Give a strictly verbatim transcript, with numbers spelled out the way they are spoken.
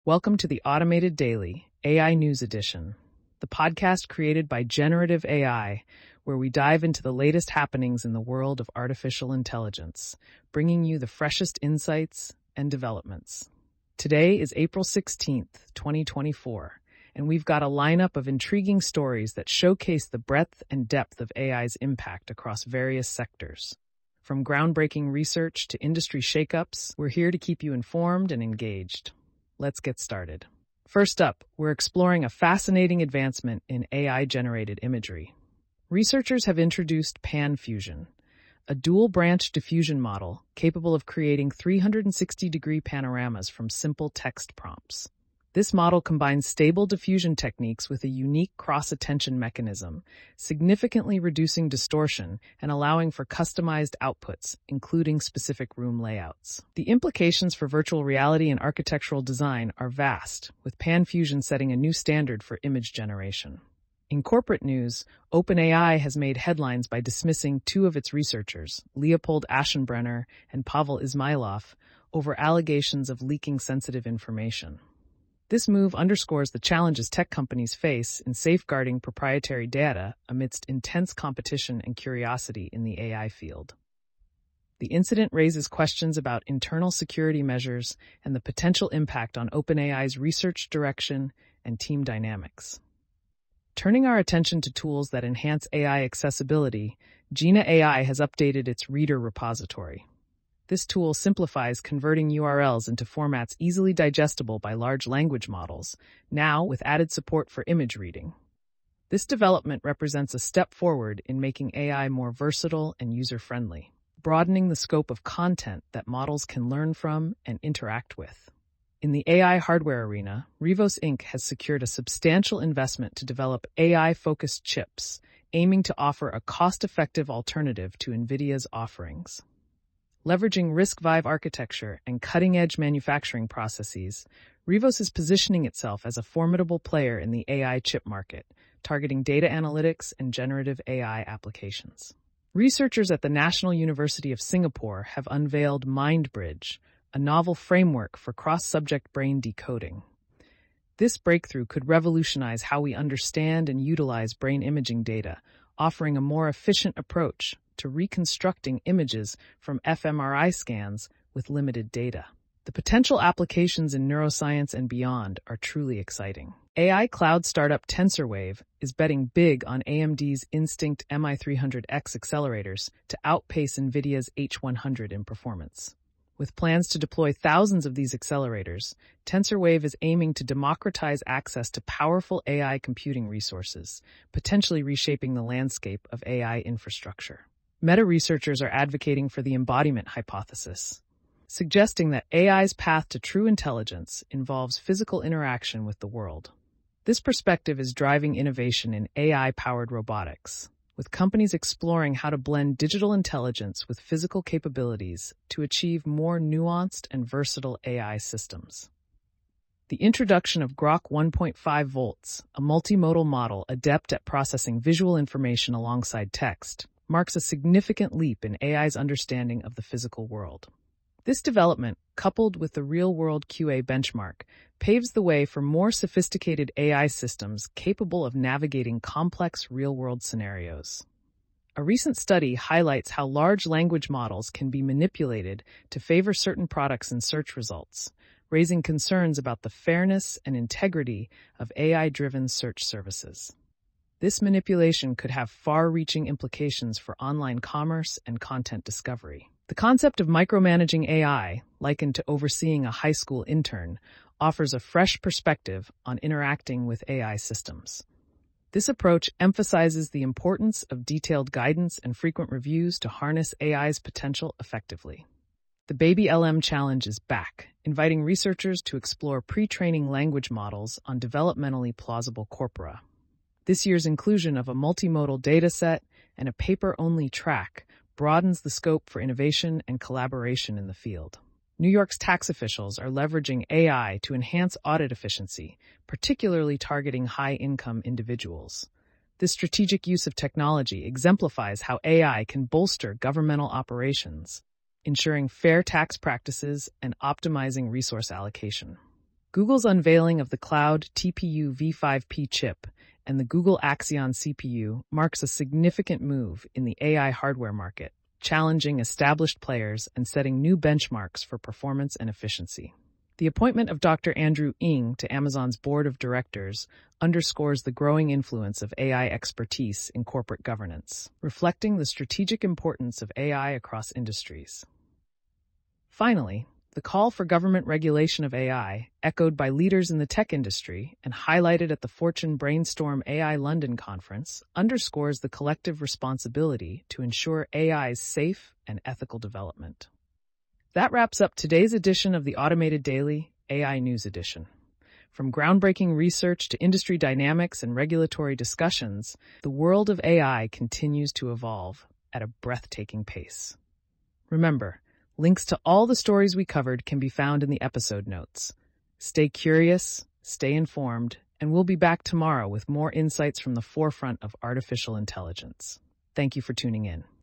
Welcome to the Automated Daily, A I News Edition, the podcast created by Generative A I, where we dive into the latest happenings in the world of artificial intelligence, bringing you the freshest insights and developments. Today is April sixteenth, twenty twenty-four, and we've got a lineup of intriguing stories that showcase the breadth and depth of A I's impact across various sectors. From groundbreaking research to industry shakeups, we're here to keep you informed and engaged. Let's get started. First up, we're exploring a fascinating advancement in A I-generated imagery. Researchers have introduced PanFusion, a dual-branch diffusion model capable of creating three hundred sixty degree panoramas from simple text prompts. This model combines stable diffusion techniques with a unique cross-attention mechanism, significantly reducing distortion and allowing for customized outputs, including specific room layouts. The implications for virtual reality and architectural design are vast, with PanFusion setting a new standard for image generation. In corporate news, OpenAI has made headlines by dismissing two of its researchers, Leopold Aschenbrenner and Pavel Ismailov, over allegations of leaking sensitive information. This move underscores the challenges tech companies face in safeguarding proprietary data amidst intense competition and curiosity in the A I field. The incident raises questions about internal security measures and the potential impact on OpenAI's research direction and team dynamics. Turning our attention to tools that enhance A I accessibility, Jina A I has updated its Reader repository. This tool simplifies converting U R Ls into formats easily digestible by large language models, now with added support for image reading. This development represents a step forward in making A I more versatile and user-friendly, broadening the scope of content that models can learn from and interact with. In the A I hardware arena, Rivos Incorporated has secured a substantial investment to develop A I-focused chips, aiming to offer a cost-effective alternative to NVIDIA's offerings. Leveraging RISC-V architecture and cutting-edge manufacturing processes, Rivos is positioning itself as a formidable player in the A I chip market, targeting data analytics and generative A I applications. Researchers at the National University of Singapore have unveiled MindBridge, a novel framework for cross-subject brain decoding. This breakthrough could revolutionize how we understand and utilize brain imaging data, offering a more efficient approach to reconstructing images from fMRI scans with limited data. The potential applications in neuroscience and beyond are truly exciting. A I cloud startup TensorWave is betting big on A M D's Instinct M I three hundred X accelerators to outpace NVIDIA's H one hundred in performance. With plans to deploy thousands of these accelerators, TensorWave is aiming to democratize access to powerful A I computing resources, potentially reshaping the landscape of A I infrastructure. Meta researchers are advocating for the embodiment hypothesis, suggesting that A I's path to true intelligence involves physical interaction with the world. This perspective is driving innovation in A I-powered robotics, with companies exploring how to blend digital intelligence with physical capabilities to achieve more nuanced and versatile A I systems. The introduction of Grok one point five volts, a multimodal model adept at processing visual information alongside text, marks a significant leap in A I's understanding of the physical world. This development, coupled with the real-world Q A benchmark, paves the way for more sophisticated A I systems capable of navigating complex real-world scenarios. A recent study highlights how large language models can be manipulated to favor certain products in search results, raising concerns about the fairness and integrity of A I-driven search services. This manipulation could have far-reaching implications for online commerce and content discovery. The concept of micromanaging A I, likened to overseeing a high school intern, offers a fresh perspective on interacting with A I systems. This approach emphasizes the importance of detailed guidance and frequent reviews to harness A I's potential effectively. The Baby L M Challenge is back, inviting researchers to explore pre-training language models on developmentally plausible corpora. This year's inclusion of a multimodal dataset and a paper-only track broadens the scope for innovation and collaboration in the field. New York's tax officials are leveraging A I to enhance audit efficiency, particularly targeting high-income individuals. This strategic use of technology exemplifies how A I can bolster governmental operations, ensuring fair tax practices and optimizing resource allocation. Google's unveiling of the Cloud T P U V five P chip and the Google Axion C P U marks a significant move in the A I hardware market, challenging established players and setting new benchmarks for performance and efficiency. The appointment of Doctor Andrew Ng to Amazon's board of directors underscores the growing influence of A I expertise in corporate governance, reflecting the strategic importance of A I across industries. Finally, the call for government regulation of A I, echoed by leaders in the tech industry and highlighted at the Fortune Brainstorm A I London conference, underscores the collective responsibility to ensure A I's safe and ethical development. That wraps up today's edition of the Automated Daily A I News Edition. From groundbreaking research to industry dynamics and regulatory discussions, the world of A I continues to evolve at a breathtaking pace. Remember, links to all the stories we covered can be found in the episode notes. Stay curious, stay informed, and we'll be back tomorrow with more insights from the forefront of artificial intelligence. Thank you for tuning in.